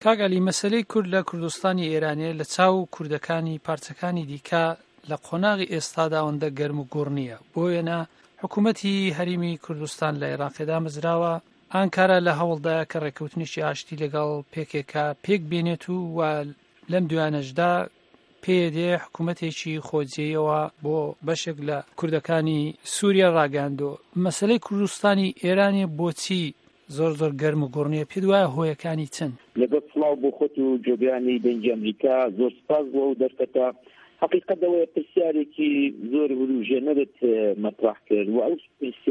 کاگالی مەسەلەی کورد لە کوردستانی ئێرانێ لە چاو کوردەکانی پارچەکانی دیکە لە قۆناغی ئێستادا ئەوەندە گەرم و گوڕ نییە، بۆیەنە حکوومەتی هەریمی کوردستان لە عێراقیدا مزراوە ئانکارە لە هەوڵدایە کە ڕێکەوتنیشی ئاشتی لەگەڵ پێکێکە پێک بێنێت و لەم دوانەشدا پێدێ حکوومەتێکی خۆجێیەوە بۆ بەشێک لە کوردەکانی سووریا ڕاگەاندۆ. مەسەلەی کوردستانی ئێرانێ بۆچی زۆر گەرم و گوڕنیە؟ پێت وایە هۆیەکانی چن؟ لەگەڵ سڵاو بۆ خۆت و جۆگرانی دەنگی ئەمریکا زۆر سپاس بۆ ئەو دەرفەتە. حقیقەتەوەی پرسیارێکی زۆر وروژێنەرت مەطرح کرد و ئەو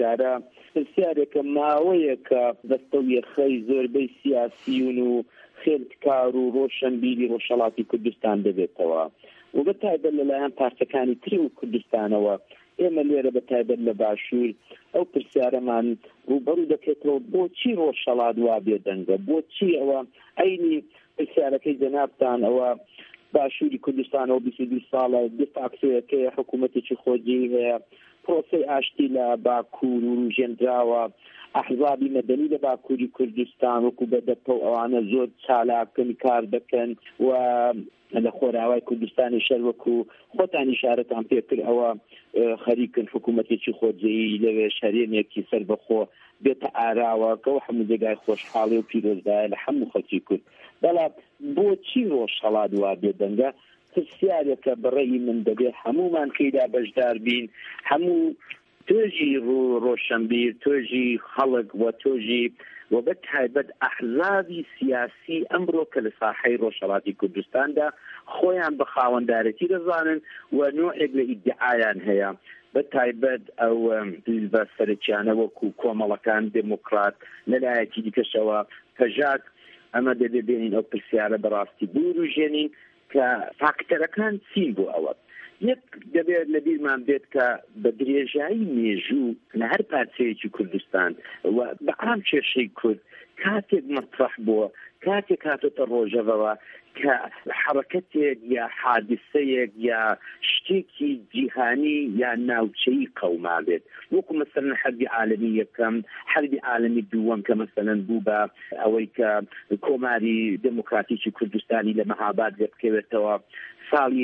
پرسیارێکە ماوەیە کە دەستەویەخەی زۆربەی سیاسیون و خێلکار و ڕۆشنبیری ڕۆژهەڵاتی کوردستان دەبێتەوە و بەتایبەت لەلایەن پارتەکانی تری و کوردستانەوە. ئێمە لێرە بەتایبەت لە باشوور ئەو پرسیارەمان ڕوبەڕوو دەکەێتەوە بۆچی ڕۆژهەڵات وا بێدەنگە، بۆچی ئەوە ئەینی پرسیارەکەی جەنابتان ئەوە باشووری کوردستانەوە 22 ساڵە دفاکسەکەی حکوومەتێکی خۆجی هەیە، پرۆسەی ئاشتی لە باکوور و ژێنراوە، ئەحزابی مەدەنی لە باکووری کوردستان وەکو بەدەپە و ئەوانە زۆر چالاکن کار دەکەن و لە خۆراوای کوردستانی شەر وەکو خۆتان ئیشارەتان پێکرد ئەوە خەریکن حکوومەتێکی خۆجێیی لەوێ هەرێمێکی سەربەخۆ بێتە ئاراوە کەەوە هەموو جێگای خۆشحاڵی و پیرۆزدایە لە هەموو خەڵکی کورد. بەڵام بۆچی ڕۆژهەڵات وا بێدەنگە پرسیارێکە بەڕێی من دەبێت هەمومان خێدا بەشدار بین، هەموو تۆژی ڕۆشنبیر، تۆژی خەڵک و تۆژی و بەتایبەت ئەحزابی سیاسی ئەمڕۆ کە لە ساحەی ڕۆژهەڵاتی کوردستاندا خۆیان بە خاوەندارەتی دەزانن و نوعێک لە ئیدعایان هەیە، بەتایبەت ئەو بە سەرچیانە وەکو کۆمەڵەکان دموکرات لەلایەکی دیکەشەوە پەژات ئەمە دەبێت بێنین ئەو پرسیارە بەڕاستی بوروژێنین کە فاکتەرەکان چین بۆ ئەوە. یەک دەبێت لە بیرمان بێت کە بە درێژایی مێژوو لە هەر پارچەیەکی کوردستان و بە عام کێشەی کورد کاتێک مەطرح بووە، کاتێک هاتۆتە ڕۆژەوەوە کە حرەکەتێک یا حادثەیەک یا شتێکی جیهانی یا ناوچەیی قەوما بێت، وەکو مەسەلەن حەربی عالەمی یەکەم، حەربی عالەمی دووەم کە مەسەلەن بوو بە ئەوەی کە کۆماری دموکراتیکی کوردستانی لە مەهاباد بکەوێتەوە، ساڵی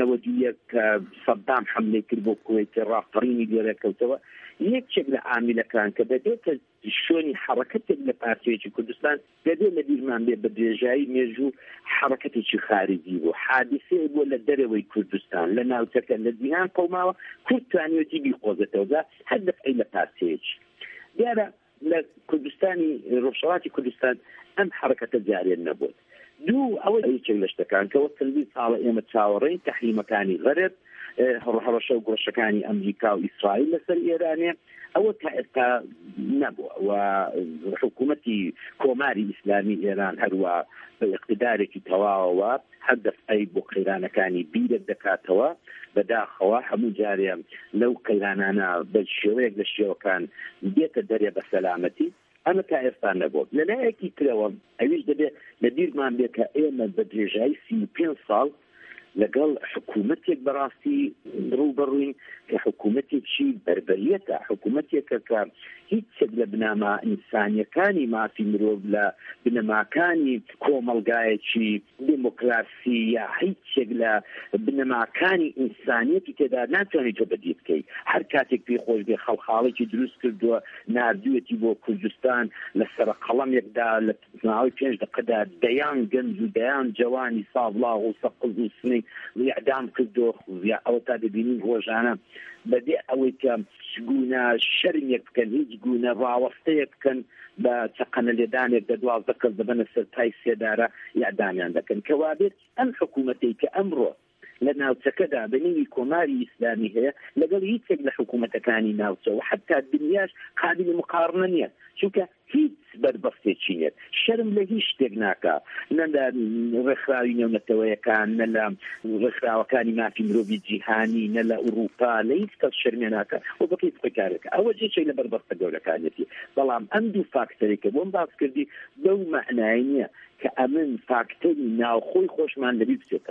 91 کە سەدام حملەی کرد بۆ کوێت ڕاپەڕینی لێرەکەوتەوە. یەکێک لە عاملەکان کە دەبێتە شوێنی حرەکەتێک لە پارتیەکی کوردستان دەبێت لە بیرمان بێت بە درێژایی مێژوو حرەکەتێکی خارجی بوو، حادثەیە بۆ لە دەرەوەی کوردستان لە ناوچەکە لە جیهان قەوماوە، کورد توانیوەتی بیخۆزێتەوە هەر دەفعی لە پارتیەکی دیارە لە کوردستانی ڕۆژهەڵاتی کوردستان ئەم حرەکەتە جارێن نەبووت. دوو ئەوە هیچێک لە شتەکان کەەوە چەندین ساڵە ئێمە چاوەڕێین تەحریمەکانی غەرب، هەڕەشە و گۆڕشەکانی ئەمریکا و ئیسرائیل لەسەر ئێرانێ، ئەوە تا ئێستا نەبووە و حکوومەتی کۆماری ئیسلامی ئێران هەروە بە اقتدارێکی تەواوەوە هەر دەفعی بۆ قەیرانەکانی بیرت دەکاتەوە بەداخەوە هەموو جارێ لەو قەیرانانە بە شێوەیەک لە شێوەکان دێتە دەرێ بە سەلامەتی. ئەمە تا ئێستا نەبوو. لەلایەکی ترەوە ئەویش دەبێت لە بیرمان بێت کە ئێمە بە درێژایی 35 ساڵ لەگەڵ حکوومەتێک بەڕاستی ڕووبەڕووین کە حکوومەتێکی بربەریەتە، حکوومەتێکە کە هیچێک لە بنەما ئینسانیەکانی مافی مرۆڤ لە بنەماکانی کۆمەلگایەکی دموکراسی یا هیچێک لە بنەماکانی ئینسانیەتی تێدا ناتوانێت تۆ بەدی بکەی. هەر کاتێک پێی خۆش بێ خەڵخاڵێکی دروست کردووە نردووەتی بۆ کوردستان لە سەر قەڵەمێکدا لە ماوەی 5 دقەدا دەیان گەنج و دەیان جوانی ساڤڵاغ و سەقز و سنەی ئیعدام کردو ئەوە تا دەبینین ڕۆژانە بەبێ ئەوەی کە گونە شەرمێک بکەن، هیچ گونە ڕاوەستەیەک بکەن بە چەقەنە لێدانێک دە 12 کەس دەبەنە سەر پای سێدارە ئیعدامیان دەکەن. کەوا بێت ئەم حکوومەتەی کە ئەمڕۆ لە ناوچەکەدا بەنێوی کۆماری ئیسلامی هەیە لەگەڵ هیچێک لە حکوومەتەکانی ناوچە و حتا دنیاش قابلی مقارنە نییە، چونکە هیچ بەربەستێکی نیە، شەرم لە هیچ شتێک ناکە، نە لە ڕێکخراوی نێونەتەوەیەکان، نە لە ڕێکخراوەکانی مافی مرۆڤی جیهانی، نە لە ئوروپا، لە هیچ کەس شەرمێ ناکە و بەکەی خۆکارەکە. ئەوە جێچێک لە بەربەستە گەورەکانێتی. بەڵام ئەم دوو فاکتەرێکە بۆم باس کردی بەو مەعنای نییە کە ئەمن فاکتەری ناوخۆی خۆشمان لەبیر بچێتەوە.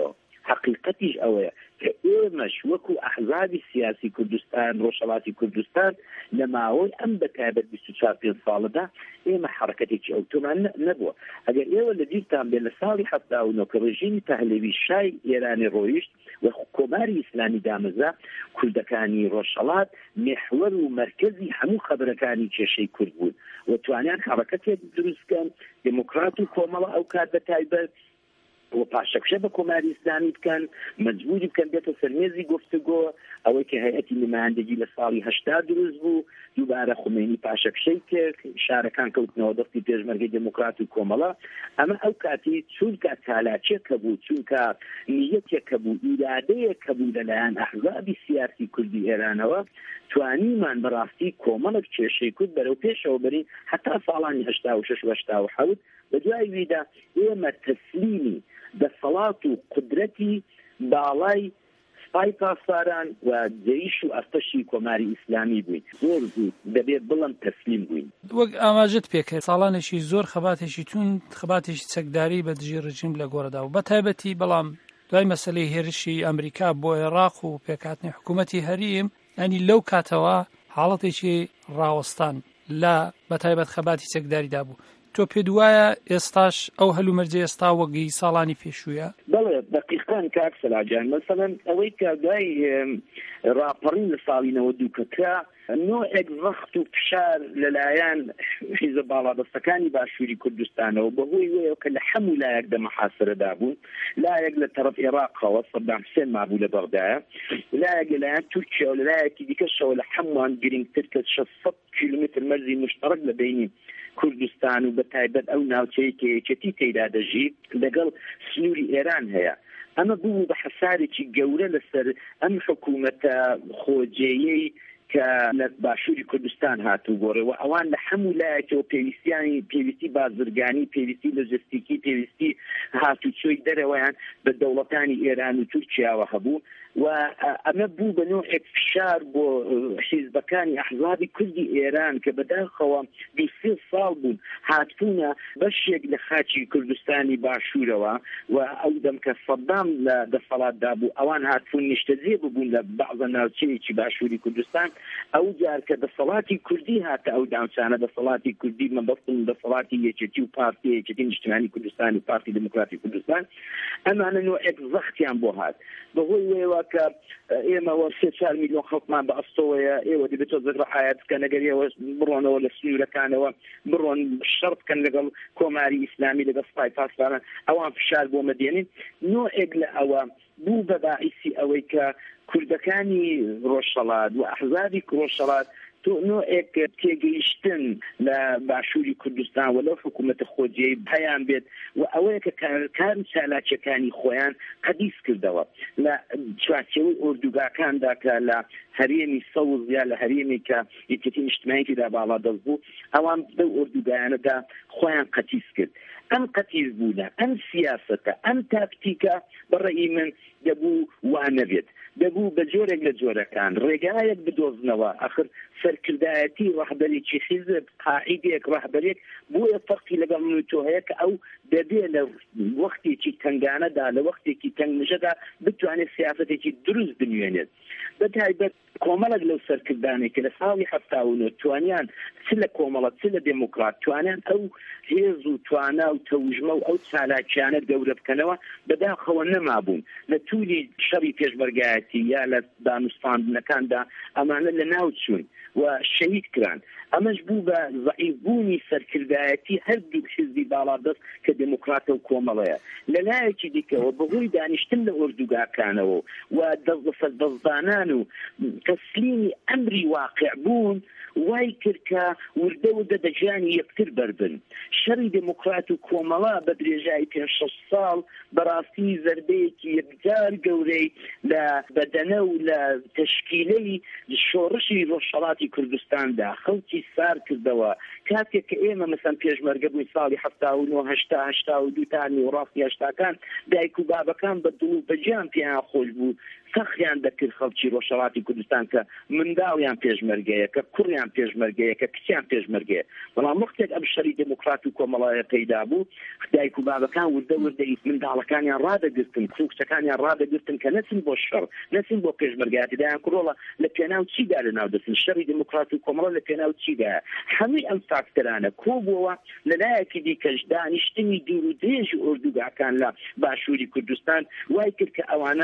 حقیقەتیش ئەوەیە کە ئێمەش وەکو ئەحزابی سیاسی کوردستان ڕۆژهەڵاتی کوردستان لە ماوەی ئەم بەتایبەت 24 ساڵەدا ئێمە حرەکەتێکی ئەوتۆمان نەبووە. ئەگەر ئێوە لە بیرتان بێ لە ساڵی 79 کە ڕێژیمی پەهلەوی شای ئێرانی ڕۆیشت و کۆماری ئیسلامی دامەزا، کوردەکانی ڕۆژهەڵات محور و مرکزی هەموو خەبرەکانی کێشەی کورد بوون و توانیان حرەکەتێک دروستکەن دموکرات و کۆمەڵە ئەو کات بەتایبەت و پاشەکشە بە کۆماری ئیسلامی بکەن، مەجبوری بکەن بێتە سەرمێزی گفتوگۆ، ئەوەی کە هەیەتی نمایندگی لە ساڵی 80 دروست بوو، دووبارە خومێنی پاشەکشەی کرد، شارەکان کەوتنەوە دەستی پێشمەرگەی دموکرات و کۆمەڵە. ئەمە ئەو کاتی چونکە چالاکیەکە بوو، چونکە نیەتێکە بوو، ئیرادەیەکە بوو لەلایەن ئەحزابی سیاسی کوردی ئێرانەوە، توانیمان بەڕاستی کۆمەڵێک کێشەی کورد بەرەو پێشەوە بەرین هەتا ساڵانی 86 و 87 بەدوای ویدا ئێمە تەسلیمی دەسەڵات و قدرەتی باڵای سپای پاسداران و جەیش و ئەرتەشی کۆماری ئیسلامی بووین. زۆر زوو دەبێت بڵم تەسلیم بووین. وەک ئاماژت پێکرد ساڵانێکی زۆر خەباتێکی تون، خەباتێکی چەکداری بە دژی ڕژیم لە گۆڕەدا و بە تایبەتی بەڵام دوای مەسەلەی هێرشی ئەمریکا بۆ عێراق و پێکهاتنی حکوومەتی هەریم، ینی لەو کاتەوە حاڵەتێکی ڕاوەستان لە بەتایبەت خەباتی چەکداریدا بوو. تۆ پێ دوایە ئێستاش ئەو هەلومەرجە ئێستا وەگەی ساڵانی پێشوویە؟ بەڵێ دقیقاً کاک سەلاجان، مەسەڵەن ئەوەی کە دوای ڕاپەڕین لە ساڵی 92 نوعێک ضغط و فشار لەلایەن حیزب باڵادەستەکانی باشووری کوردستانەوە بەهۆی وەیە کە لە هەموو لایەک دەمەحاسرەدا بوون، لایەک لە تەرەف عێراقەوە سەدام حوسێن مابوو لە بەغدایە، لایەک لەلایەن تورکیا و لایەکی دیکەشەوە لە هەمووان گرنگتر کە 600 کیلومتر مەرزی مشترک لە بینی کوردستان و بەتایبەت ئەو ناوچەی کە یەکێتی تێدا دەژی لەگەڵ سنووری ئێران هەیە. ئەمە بوو بە حەسارێکی گەورە لەسەر ئەم حکوومەتە خۆجێیەی کە لە باشووری کوردستان هاتوو گۆڕێ و ئەوان لە هەموو لایەکەوە پێویستی بازرگانی، پێویستی لۆجستیکی، پێویستی هاتوچۆی دەرەوەیان بە دەوڵەتانی ئێران و تورکیاوە هەبوو و ئەمە بوو بە نوعێک فشار بۆ حیزبەکانی ئەحزابی کوردی ئێران کە بەداخەوە 23 ساڵ بوون هاتبوونە بەشێک لە خاچی کوردستانی باشوورەوە و ئەو دەم کە سەدام لە دەسەڵاتدا بوو ئەوان هاتبوون نیشتەجێ ببوون لە بەعضە ناوچەیەکی باشووری کوردستان. ئەو جار کە دەسەڵاتی کوردی هاتە ئەو داوچانە، دەسەڵاتی کوردی مەبەستن دەسەڵاتی یەکێتی و پارتی یەکێتی نیشتیمانی کوردستان و پارتی دموکراتی کوردستان، ئەمانە نوعێک زەختیان بۆ هات بەهۆی وێوە کە ئێمەوە 3-4 میلیۆن خەڵکمان بە ئەستۆوەیە، ئێوە دەبێتۆ زەگڕەحایەت بکەن، ئەگەر ئێوە بڕۆنەوە لە سنوورەکانەوە بڕۆن شەڕ بکەن لەگەڵ کۆماری ئیسلامی لەگەڵ سپای پاسداران، ئەوان فشار بۆ مەدێنین. نوعێک لە ئەوە بوو بە باعیسی ئەوەی کە کوردەکانی ڕۆژهەڵات و ئەحزابی ڕۆژهەڵات نوعێک تێگەیشتن لە باشووری کوردستان و لەو حکوومەتە خۆجێی هەیان بێت و ئەوەیە کە کار چالاکیەکانی خۆیان قەدیس کردەوە لە چوارچێوەی ئۆردوگاکاندا کە لە هەرێمی سەوز یا لە هەرێمی کە یەکێتی نیشتیمانییدا باڵا دەست بوو، ئەوان لەو ئۆردوگایانەدا خۆیان قەتیس کرد. ئەم قەتیس بوونە، ئەم سیاسەتە، ئەم تاکتیکە بەڕێی من دەبوو وانەبێت، دەبوو بە جۆرێک لە جۆرەکان ڕێگایەک بدۆزنەوە. ئەخر سەرکردایەتی ڕەهبەرێکی حیزب قاعیدێک ڕەهبەرێک بۆیە فەرقی لەگەڵ من و تۆ هەیە کە ئەو دەبێت لە وەختێکی تەنگانەدا، لە وەختێکی تەنگنژەدا بتوانێت سیاسەتێکی دروست بنوێنێت. بەتایبەت کۆمەڵک لەو سەرکردانێک کە لە ساڵی 79 توانیان چ لە کۆمەڵە چ لە دموکرات توانیان ئەو هێز و توانا و تەوژمە و ئەو چالاکیانە گەورە بکەنەوە بەداخەوە نەمابوون لە توولی شەڕی پێشبەرگایەتی یا لە دانوستاندنەکاندا ئەمانە لە ناو چوون و شەهید کران. ئەمەش بوو بە ضعیفبوونی سەرکردایەتی هەردوو حیزبی باڵادەست کە دموکراتە و کۆمەڵەیە. لەلایەکی دیکەوە بەهۆی دانیشتن لە ئۆردوگاکانەوە و دەستدانان و تەسلیمی ئەمری واقع بوون وای کرد کە وردە وردە دەجیانی یەکتر بەربن. شەڕی دموکرات و کۆمەڵە بە درێژایی 5-6 ساڵ بەڕاستی زەربەیەکی یەکجار گەورەی لە بەدەنە و لە تەشکیلەی شۆڕشی ڕۆژهەڵاتی کوردستاندا خەڵکی سار کردەوە. کاتێک کە ئێمە مەسەن پێشمەرگە بووین ساڵی 79-82 تانی و ڕاستی هەشتاکان دایک و بابەکان بە دڵ و بەجیان پێیان خۆش بوو، سەخیان دەکرد خەڵکی ڕۆژهەڵاتی کوردستان کە منداڵیان پێشمەرگەیە، کە کوڕیان باوکیان پێشمەرگەیە کە کچیان پێشمەرگەیە بەڵام وەختێک ئەم شەری دموکرات و کۆمەڵایە پەیدا بوو دایک و بابەکان وردە منداڵەکانیان ڕادەگرتن کچەکانیان ڕادەگرتن کە نەچن بۆ شەڕ نەچن بۆ پێشمەرگایەتی دایان کوڕۆڵە لە پێناو چیدا لەناو دەچن شەڕی دموکرات و کۆمەڵە لە پێناو چیدایە هەمووی ئەم فاکتەرانە کۆبووەوە لەلایەکی دیکەش دانیشتنی دوور و درێژی ئوردوگاکان لە باشووری کوردستان وای کرد کە ئەوانە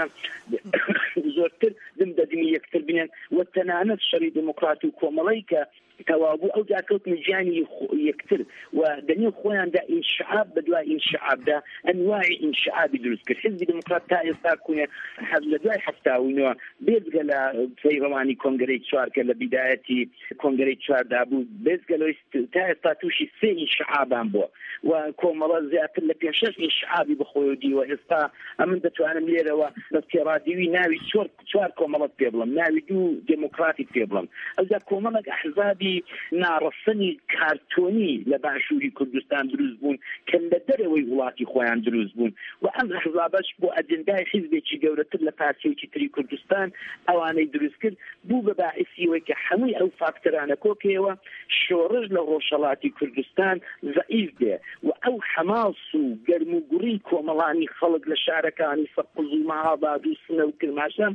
زۆرتر دمدەدمی یەکتر بنێن و تەنانەت شەڕی دموکرات و کۆمەڵەی کە تەوابوو ئەو جاکەوتنە گیانی یەکتر و دەنێ خۆیاندا ئینشعاب بەدوای ئینشعابدا ئەنواعی ئینشعابی دروست کرد حزبی دموکرات تا ئێستا کوێ لە دوای هەفتاوینەوە بێزگە لە پەیڕەوانی کۆنگرەی چوار کە لە بیدایەتی کۆنگرەی چواردا بوو بێزگە لەوەی تا ئێستا تووشی سێ ئینشعابان بووە و کۆمەڵە زیاتر لە پێ شەش ئینشعابی بەخۆی دیوە ئێستا ئەمن دەتوانم لێرەوە بە تێڕادیوی ناوی چوار کۆمەڵەت پێ بڵم ناوی دوو دموکراتی پێ بڵم ئەوجا کۆمەڵێک ئەحزابی ناڕەسەنی کارتۆنی لە باشووری کوردستان دروست بوون کە لە دەرەوەی وڵاتی خۆیان دروست بوون و ئەم ئەحزابەش بۆ ئەجندای حیزبێکی گەورەتر لە پارچەیەکی تری کوردستان ئەوانەی دروست کرد بوو بە باعثیەوەی کە هەمووی ئەو فاکتەرانە کۆکەوە شۆڕش لە ڕۆژهەڵاتی کوردستان ضعیف بێ و ئەو حەماس و گەرم و گوڕی کۆمەڵانی خەڵک لە شارەکانی سەقز و مەهاباد و سنە و کرماشە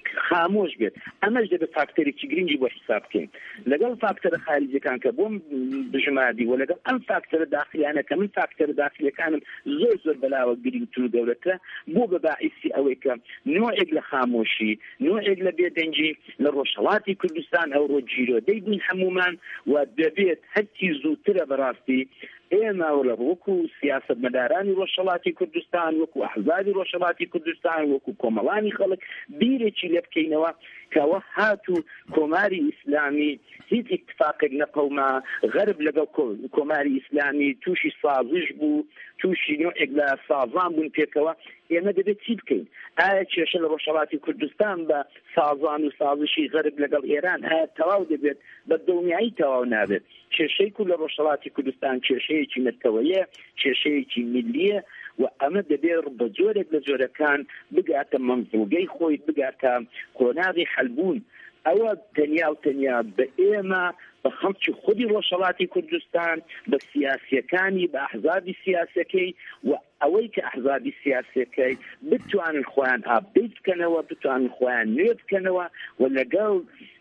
خامۆش بێت ئەمەش دەبێت فاکتەرێکی گرنگی بۆ حساب بکەین لەگەڵ فاکتەرە خارجیەکان کە بۆم بژمادی و لەگەڵ ئەم فاکتەرە داخلیانە کە من فاکتەرە داخلیەکانم زۆر بەلاوە گرنگتر و گەورەترە بۆ بە باعثی ئەوەی کە نوعێک لە خامۆشی نوعێک لە بێدەنجی لە ڕۆژهەڵاتی کوردستان ئەو ڕۆژگیرۆ دەیبین هەمومان و دەبێت هەرچی زووترە بەڕاستی ئێمە لە وەکو سیاسەتمەدارانی ڕۆژهەڵاتی کوردستان وەکو ئەحزابی ڕۆژهەڵاتی کوردستان وەکو کۆمەڵانی خەڵک بیرێکی لێ بکەینەوە کەوە هاتو کۆماری ئیسلامی هیچ اتفاقێک نەقەوما غەرب لەگەڵ کۆماری ئیسلامی تووشی سازش بوو تووشی نوعێک لە سازان بوون پێکەوە ئێمە دەبێت چی بکەین ئایا کێشە لە ڕۆژهەڵاتی کوردستان بە سازان و سازشی غەرب لەگەڵ ئێران ئایا تەواو دەبێت بە دڵنیایی تەواو نابێت کێشەی لە ڕۆژهەڵاتی کوردستان کێشەیەکی نەتەوەیە کێشەیەکی میلیە و ئەمە دەبێت بە جۆرێک لە جۆرەکان بگاتە منزوڵگەی خۆی بگاتە کۆناغی حەلبوون ئەوە تەنیا بە ئێمە بە خەڵکی خودی ڕۆژهەڵاتی کوردستان بە سیاسیەکانی بە ئەحزابی سیاسەکەی و ئەوەی کە ئەحزابی سیاسەکەی بتوانن خۆیان ئابدەیت بکەنەوە بتوانن خۆیان نوێ بکەنەوە و لەگەڵ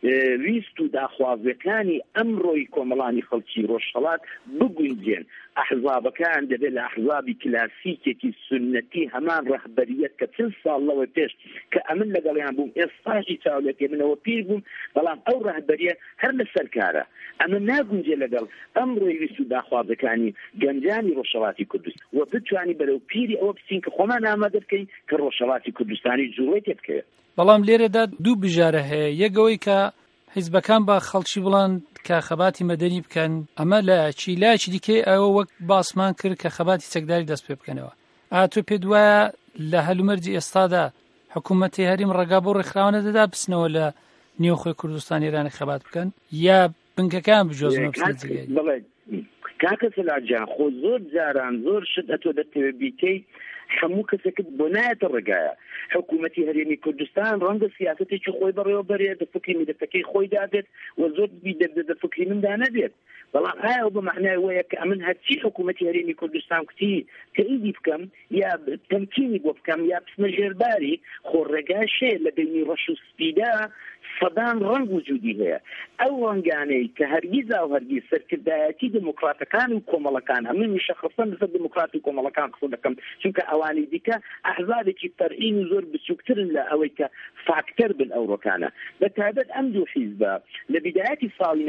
ویست و داخوازیەکانی ئەمڕۆی کۆمەڵانی خەڵکی ڕۆژهەڵات بگونجێن ئەحزابەکان دەبێت لە ئەحزابی کلاسیکێکی سنەتی هەمان ڕەهبەریەت کە چند ساڵ لەوە پێش کە ئەمن لەگەڵیان بووم ئێستاشی چاولێکی منەوە پیر بووم بەڵام ئەو ڕەهبەریە هەر لەسەر کارە ئەمە ناگونجێ لەگەڵ ئەمڕۆی ویست و داخوازەکانی گەنجانی ڕۆژهەڵاتی کوردستان و بتوانی بەرەو پیری ئەوە بچین کە خۆمان ئامادە بکەین کە ڕۆژهەڵاتی کوردستانی جوڵەی تێ بکەوێت بەڵام لێرەدا دوو بژارە هەیە یەکەوەی کە حیزبەکان بە خەڵکی بڵان کە خەباتی مەدەنی بکەن ئەمە لە لایەکی دیکەی ئەوە وەک باسمان کرد کە خەباتی چەکداری دەست پێ بکەنەوە ئاتۆ پێ دوایە لە هەلومەرجی ئێستادا حکوومەتی هەریم ڕێگا بۆ ڕێکخراوانە دەدا بچنەوە لە نێوخۆی کوردستان ئێرانی خەبات بکەن یا بنکەکان بجۆزنەوە بڵێ کاکە سەلاجان خۆ زۆر جاران زۆر شت ئەتۆ دەتەوێت بیکەی هەموو کەسێکت بۆ نایەتە ڕێگایە حکوومەتی هەرێمی کوردستان ڕەنگە سیاسەتێکی خۆی بەڕێوە بەرێ دەفکری میدەتەکەی خۆی دابێت و زۆر دەفکری مندا نەبێت بەڵام ئایا بە معنای وەیە کە ئەمن هەرچی حکوومەتی هەرێمی کوردستان کوتی کە ئیدی بکەم یا تەمکینی بۆ بکەم یا بچمە ژێرباری خۆ ڕێگاشێ لە بینی ڕەش و سپیدا سەدان ڕەنگ وجودی هەیە ئەو ڕەنگانەی کە هەرگیز ئەو هەرگیز سەرکردایەتی دموکراتەکان و کۆمەڵەکان من شەخصەن لەسەر دموکرات و کۆمەڵەکان قسە دەکەم چونکە ئەوانەی دیکە ئەحزابێکی فەرعین و زۆر بچووکترن لە ئەوەی کە فاکتەر بن ئەوڕۆکانە بەتایبەت ئەم دوو حیزبە لە بیدایەتی ساڵی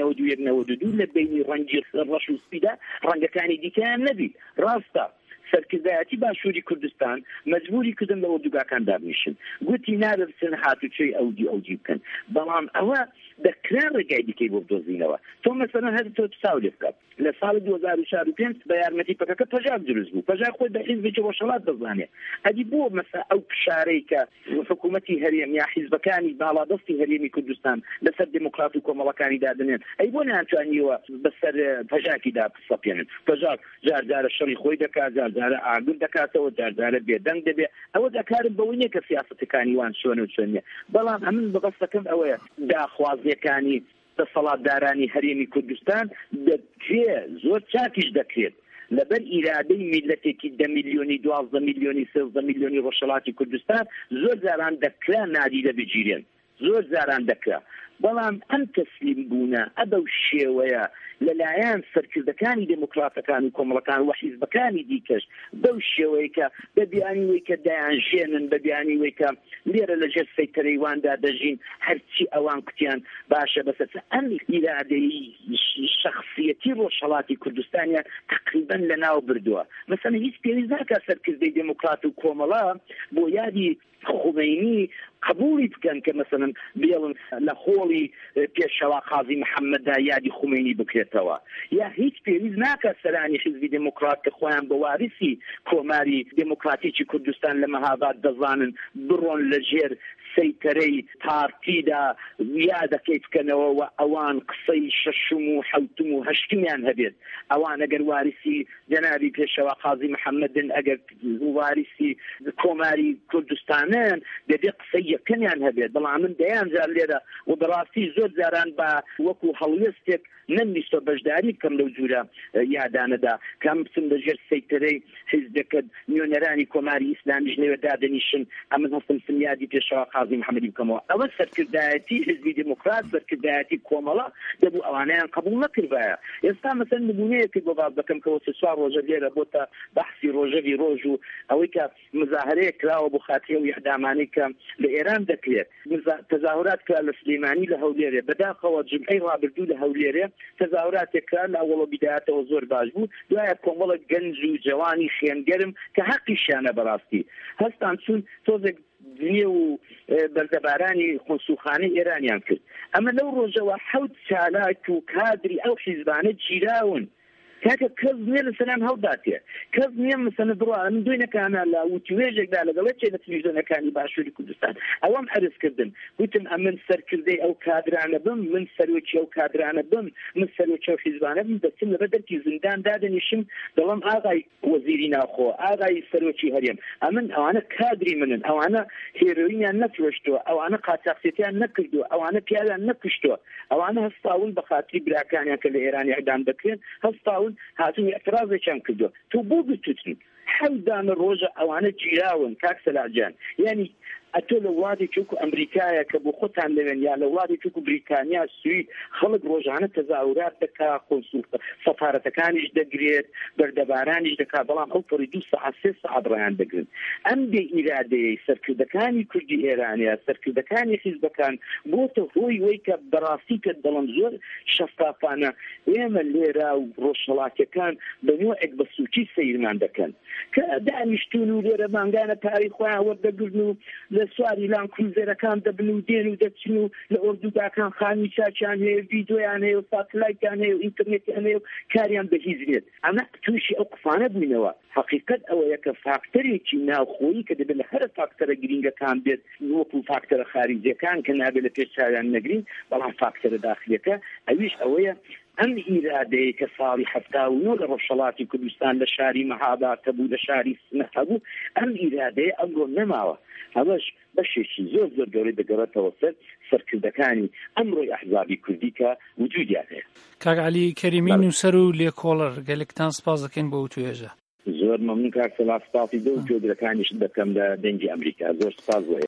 92 لە بینی ڕەنگی ڕەش و سپیدا ڕەنگەکانی دیکەیان نەبی ڕاستە سەرکردایەتی باشووری کوردستان مەجبوری کردن لە ئۆردوگاکان دابنیشن گوتی نابێت هاتوچۆی ئەودی بکەن بەڵام ئەوە دەکرا ڕێگای دیکەی بۆ بدۆزینەوە تۆ مەسەلەن هەر تۆ تساو لێ بکات لە ساڵی 2045 بە یارمەتی پەکەکە پەژار دروست بوو پەژار خۆی بە حیزبێکی ڕۆژهەڵات دەزانێت ئەدی بۆ مەسا ئەو پشارەی کە حکوومەتی هەرێم یا حیزبەکانی باڵادەستی هەرێمی کوردستان لەسەر دموکرات و کۆمەڵەکانی دادنێن ئەی بۆ ناتوانیوە بەسەر پەژاکیدا بسەپێنن پەژار جارجارە شەڕی خۆی دەکات جارجارە ئاگر دەکاتەوە جارجارە بێدەنگ دەبێت ئەوە دەکارن بەوەی نیە کە سیاسەتەکانی وان چۆن و چۆن نیە بەڵام ئەمن بەبەستەکەم ئەوەیە داخوازیەکانی دەسەڵاتدارانی هەرێمی کوردستان زۆر چاکیش دەکرێت لەبەر ئیرادەی میلەتێکی 10 میلیۆنی 12 میلیۆنی 13 میلیۆنی ڕۆژهەڵاتی کوردستان زۆر جاران دەکرا نادیدە بگیرێن زۆر جاران دەکرا بەڵام ئەم تەسلیم بوونە ئەبەو شێوەیە لەلایەن سەرکردەکانی دموکراتەکان و کۆمەڵەکان و حیزبەکانی دیکەش بەو شێوەیە کە بە بیانیوەی کە دەیانژێنن بە بیانیوەی کە لێرە لەژێر سەیتەرەیواندا دەژین هەرچی ئەوان کوتیان باشە بەسەر ئەم ئیرادەی شەخسیەتی ڕۆژهەڵاتی کوردستانیان تقریبەن لەناو بردووە مەسەڵەن هیچ پێویست ناکات سەرکردەی دموکرات و کۆمەڵە بۆ یادی خومینی قبولی بکەن کە مەسەڵەن بێڵن لە خۆڵی پێشەوا قازی محەممەددا یادی خومینی بکرێتەوە یا هیچ پێویست ناکات سەرانی حیزبی دموکرات کە خۆیان بە وارسی کۆماری دموکراتیکی کوردستان لە مەهاباد دەزانن بڕۆن لەژێر سەیتەرەی پارتیدا یادەکەی بکەنەوە و ئەوان قسەی شەشم و حەوتم و هەشتمیان هەبێت ئەوان ئەگەر وارسی جەنابی پێشەوا قازی محەممەدن ئەگەر وارسی کۆماری کوردستانن دەبێت قسەی یەکەمیان هەبێت بەڵام من دەیان جار لێرە و بەڕاستی زۆر جاران بە وەکو هەڵوێستێک نەمیستۆ بەشداری بکەم لەو جوورە یادانەدا کەم بچم لەژێر سەیتەرەی حیزبەکە میۆنەرانی کۆماری ئیسلامیش نەوە دادەنیشن ئەمن هەستم سمیادی پێشەوا قازی محەممەدی بکەمەوە ئەوە سەرکردایەتی حیزبی دموکرات سەرکردایەتی کۆمەڵە دەبوو ئەوانیان قبول نەکردایە ئێستا مەسەن نمونەیەکی بۆ باز دەکەم کەەوە سوار ڕۆژە لێرە بۆتە بەحسی ڕۆژەوی ڕۆژ و ئەوەی کە مزاهرەیە کراوە بۆ خاترە و یحدامانەی کە لە ئێران دەکرێت تەظاهرات کرا لە سلێمانی لە هەولێرێ بەداخەوە جمعەی ڕابردوو لە هەولێرێ تەظاهراتێک کرا لە ئەوڵە بیدایەتەوە زۆر باش بوو دوایە کۆمەڵە گەنج و جوانی خێنگەرم کە حەقیشیانە بەڕاستی هەستان چون تۆزێک دنیە و بەردەبارانی خۆسوخانەی ئێرانیان کرد ئەمە لەو ڕۆژەوە حەوت چالاک و کادری ئەو حیزبانە گیراون کاکە کەس نییە لە سەران هەڵداتێ کەس نییە مەسەنە بڕوە من دوێنەکانە لە وتوێژێکدا لەگەڵە چێ لە تەلەڤیزیۆنەکانی باشووری کوردستان ئەوەم عەرز کردن وتم ئەمن سەرکردەی ئەو کادرانە بم من سەرۆکی ئەو کادرانە بم من سەرۆکی ئەو حیزبانە بم دەچم لەبەر دەرکی زیندان دادەنیشم دەڵام ئاغای وەزیری ناوخۆ ئاغای سەرۆکی هەرێم ئەمن ئەوانە کادری منن ئەوانە هێرۆینیان نەفرۆشتووە ئەوانە قاچاقچێتیان نەکردووە ئەوانە پیاویان نەکوشتووە ئەوانە هەستاون بە خاتری براکانیان کە لە ئێرانی ئەعدام دەکرێن هەستاون هاتون اعتراضێکیان کردووە تۆ بۆ بتوتن حەودانە ڕۆژە ئەوانە گیراون کاک سەلاجان یعنی ئەتۆ لە وڵاتێکی وەکو ئەمریکایە کە بۆ خۆتان لەوێن یا لە وڵاتێکی وەکو بریتانیا سوید خەڵک ڕۆژانە تەظاهرات دەکا سەفارەتەکانیش دەگرێت بەردەبارانیش دەکا بەڵام ئەو پڕی 2 سەعات 3 سەعات ڕایان دەگرن ئەم بێ ئیرادەیەی سەرکردەکانی کوردی ئێرانیا سەرکردەکانی حیزبەکان بۆتە هۆی وەی کە بەڕاستی کە دەڵم زۆر شەفافانە ئێمە لێرە و ڕۆژهەڵاتیەکان بە نوعێک بە سووکی سەیرمان دەکەن کە دانیشتون و لێرە مانگانە تاریخ خۆیان وەردەگرن و لە سواری لان کروزەرەکان دەبن و دێن و دەچن و لە ئۆردوگاکان خانی چاچیان هەیە ڤیدۆیان هەیە و ساتلایتیان هەیە و ئینتەرنێتیان هەیە و کاریان بەهیزرێت ئەمە تووشی ئەو قفانە بووینەوە حقیقت ئەوەیە کە فاکتەرێکی ناوخۆیی کە دەبێت لە هەر فاکتەرە گرینگەکان بێت وەکو فاکتەرە خارجیەکان کە نابێت لە پێش چاویان نەگرین بەڵام فاکتەرە داخلیەکە ئەویش ئەوەیە ئەم ئیرادەیە کە ساڵی 79 لە ڕۆژهەڵاتی کوردستان لە شاری مەهاباد بوو لە شاری سنەح هەبوو ئەم ئیرادەیە ئەمڕۆ نەماوە ئەوەش بەشێکی زۆر زۆر گەورەی دەگەڕێتەوە سەر سەرکردەکانی ئەمڕۆی ئەحزابی کوردی کە وجودیان هەیە. کاک عەلی کەریمی نووسەر و لێکۆڵەر گەلێکتان سپاس دەکەین بۆ توێژە. زۆر مەمنون کاک سەلاح سپاسی دە و جۆگرەکانیش دەکەم لە دەنگی ئەمریکا زۆر سپاس بۆ